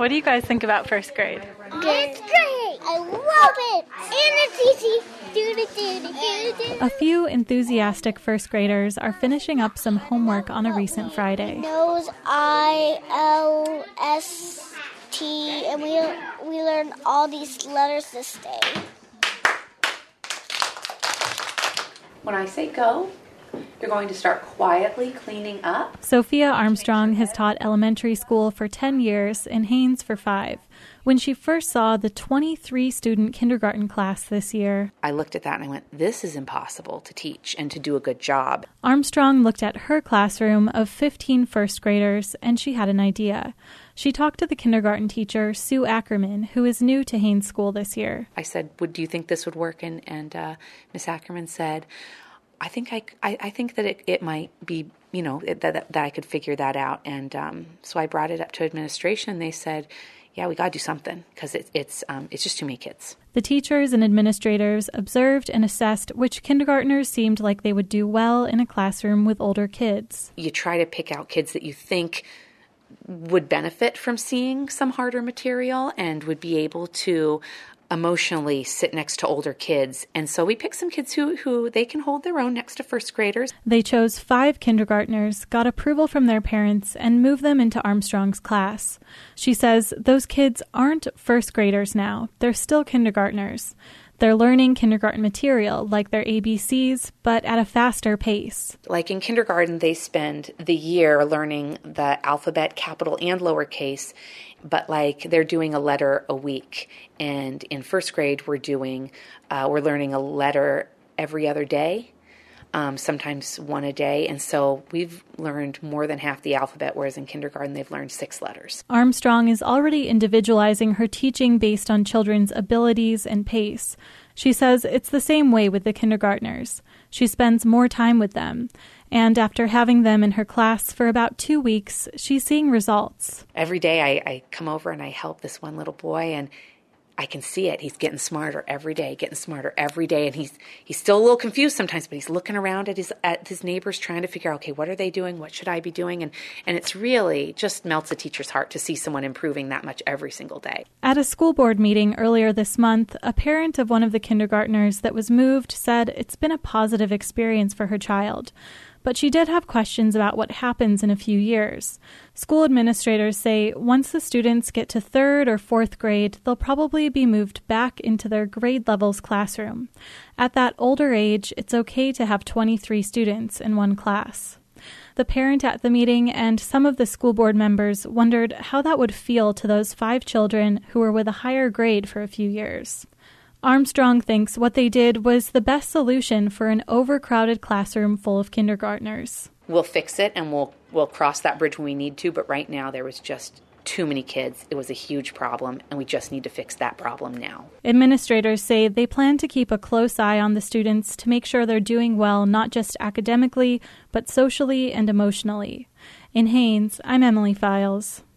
What do you guys think about first grade? It's great. I love it. And it's easy. A few enthusiastic first graders are finishing up some homework on a recent Friday. Nose, I-L-S-T, and we learned all these letters this day. When I say go, you're going to start quietly cleaning up. Sophia Armstrong has taught elementary school for 10 years and Haines for 5. When she first saw the 23-student kindergarten class this year, I looked at that and I went, this is impossible to teach and to do a good job. Armstrong looked at her classroom of 15 first graders and she had an idea. She talked to the kindergarten teacher, Sue Ackerman, who is new to Haines School this year. I said, do you think this would work? And Miss Ackerman said, I think that it might be, that I could figure that out. And so I brought it up to administration. They said, yeah, we got to do something because it's just too many kids. The teachers and administrators observed and assessed which kindergartners seemed like they would do well in a classroom with older kids. You try to pick out kids that you think would benefit from seeing some harder material and would be able to emotionally sit next to older kids. And so we picked some kids who they can hold their own next to first graders. They chose 5 kindergartners, got approval from their parents, and moved them into Armstrong's class. She says those kids aren't first graders now. They're still kindergartners. They're learning kindergarten material, like their ABCs, but at a faster pace. Like in kindergarten, they spend the year learning the alphabet, capital and lowercase, but like they're doing a letter a week. And in first grade, we're learning a letter every other day, sometimes one a day. And so we've learned more than half the alphabet, whereas in kindergarten, they've learned 6 letters. Armstrong is already individualizing her teaching based on children's abilities and pace. She says it's the same way with the kindergartners. She spends more time with them. And after having them in her class for about 2 weeks, she's seeing results. Every day I come over and I help this one little boy, and I can see it. He's getting smarter every day, and he's still a little confused sometimes, but he's looking around at his neighbors trying to figure out, okay, what are they doing? What should I be doing? And it's really just melts a teacher's heart to see someone improving that much every single day. At a school board meeting earlier this month, a parent of one of the kindergartners that was moved said it's been a positive experience for her child. But she did have questions about what happens in a few years. School administrators say once the students get to 3rd or 4th grade, they'll probably be moved back into their grade levels classroom. At that older age, it's okay to have 23 students in one class. The parent at the meeting and some of the school board members wondered how that would feel to those 5 children who were with a higher grade for a few years. Armstrong thinks what they did was the best solution for an overcrowded classroom full of kindergartners. We'll fix it and we'll cross that bridge when we need to, but right now there was just too many kids. It was a huge problem, and we just need to fix that problem now. Administrators say they plan to keep a close eye on the students to make sure they're doing well, not just academically, but socially and emotionally. In Haines, I'm Emily Files.